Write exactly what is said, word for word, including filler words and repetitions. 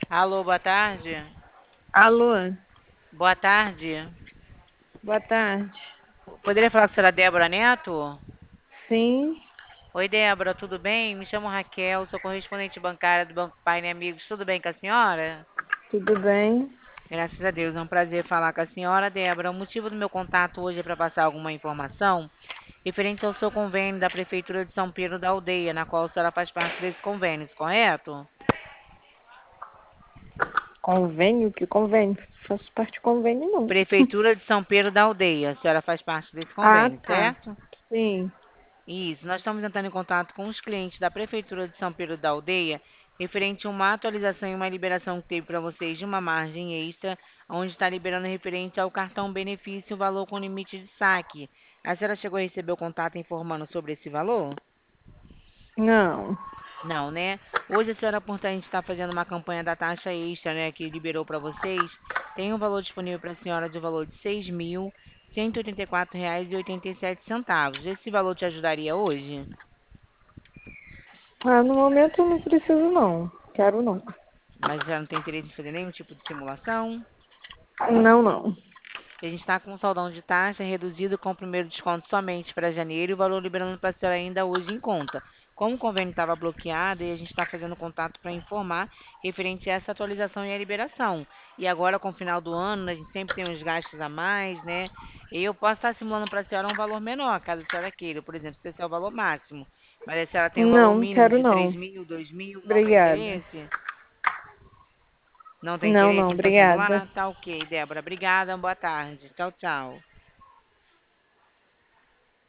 Alô, boa tarde. Alô, Boa tarde. boa tarde. Poderia falar com a senhora Débora Neto? Sim, Oi, Débora, tudo bem? Me chamo Raquel, sou correspondente bancária do Banco Paine Amigos. Tudo bem com a senhora? tudo bem? Graças a Deus, é um prazer falar com a senhora, Débora. O motivo do meu contato hoje é para passar alguma informação referente ao seu convênio da Prefeitura de São Pedro da Aldeia, na qual a senhora faz parte desse convênio, correto? Convênio? Que convênio? Faço parte de convênio, não. Prefeitura de São Pedro da Aldeia, a senhora faz parte desse Ah, convênio, tá. certo? Sim. Isso, nós estamos entrando em contato com os clientes da Prefeitura de São Pedro da Aldeia, referente a uma atualização e uma liberação que teve para vocês de uma margem extra, onde está liberando referente ao cartão benefício o valor com limite de saque. A senhora chegou a receber o contato informando sobre esse valor? Não. Não, né? Hoje a senhora, por a gente está fazendo uma campanha da taxa extra, né, que liberou para vocês, tem um valor disponível para a senhora de valor de seis mil cento e oitenta e quatro reais e oitenta e sete centavos. Esse valor te ajudaria hoje? Ah, no momento eu não preciso, não. Quero, não. Mas já não tem interesse em fazer nenhum tipo de simulação. Não, não. A gente está com um saldão de taxa reduzido com o primeiro desconto somente para janeiro e o valor liberando para a senhora ainda hoje em conta. Como o convênio estava bloqueado e a gente está fazendo contato para informar referente a essa atualização e a liberação. E agora, com o final do ano, a gente sempre tem uns gastos a mais, né? E eu posso estar simulando para a senhora um valor menor, caso a senhora queira. Por exemplo, se esse é o valor máximo. Mas a senhora tem o valor Não, mínimo quero de três não. mil, dois mil, não tem Obrigada. interesse? Não tem Não, não, interesse para obrigada. simular? Tá ok, Débora. Obrigada, boa tarde. Tchau, tchau.